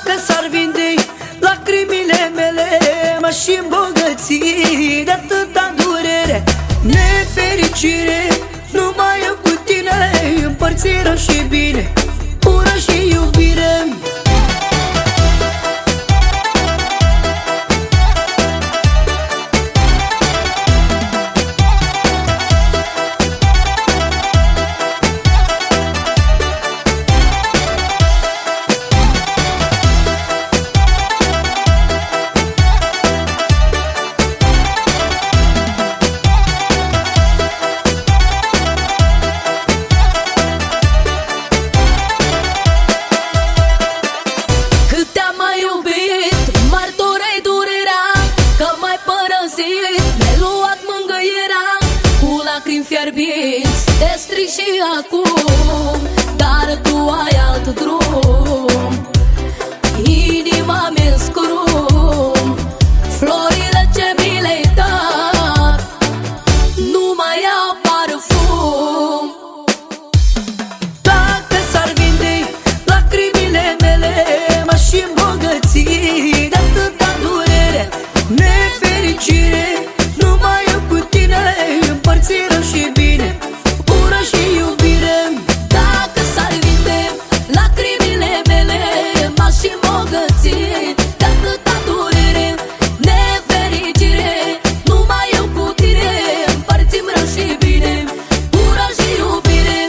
Dacă s-ar vinde lacrimile mele, m-aș îmbogăți de atâta durere, nefericire. Numai eu cu tine împărțim rău și bine, ură și iubire. Te strig și acum, dar tu ai alt drum. Inima mi-e scrum, florile ce mi le-ai dat nu mai au parfum. Dacă s-ar vinde lacrimile mele, m-aș îmbogăți de atâta durere, nefericire. Numai eu cu tine împărțim rău și bine, ură și iubire. Dacă s-ar vinde lacrimile mele, m-aș îmbogăți de atâta durere, nefericire. Numai eu cu tine împărțim rău și bine, ură și iubire.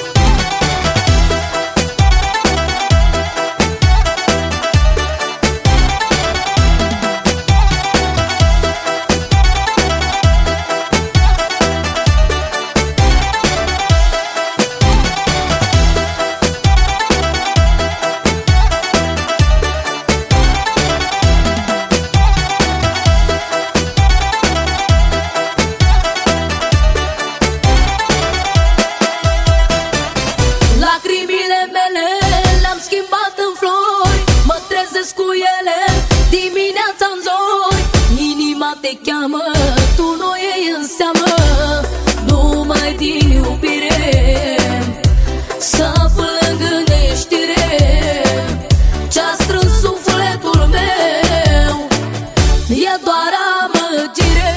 Cu ele dimineața-n zori, inima te cheamă, tu nu iei în seamă numai din iubire. Să plâng în neștire ce-a strâns sufletul meu, e doar amăgire.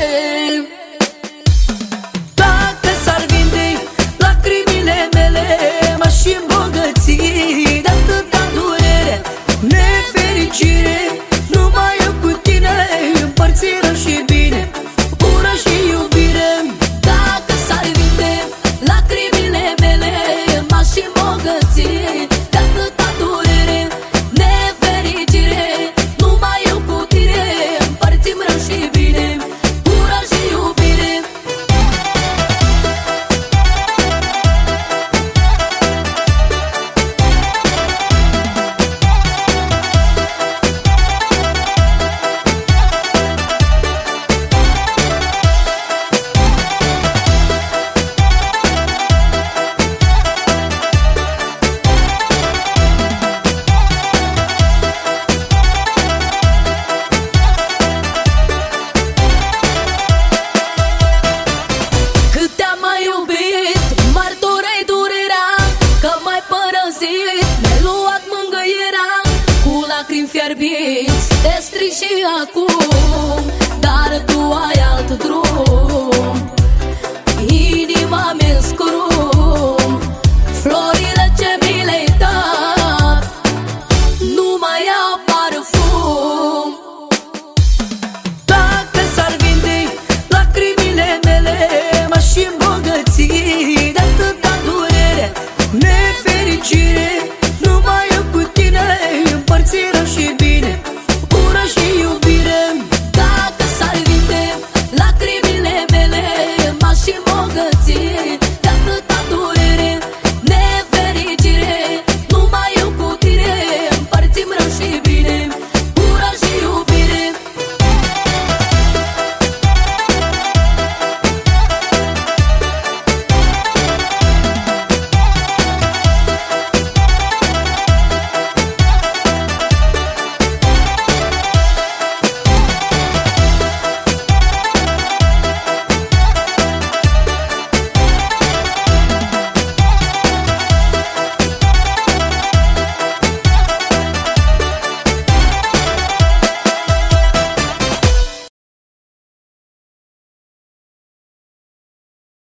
Dacă s-ar vinde lacrimile mele, m-aș îmbogăți de atâta durere, nefericire. Numai eu cu tine împărțim rău și bine, ură și iubire. Dacă s-ar vinde lacrimile mele, m-aș îmbogăți de atâta durere, nefericire. Numai eu cu tine împărțim rău și bine, ură și iubire. Te strig și acum, dar tu ai alt drum. Inima mi-e scrum.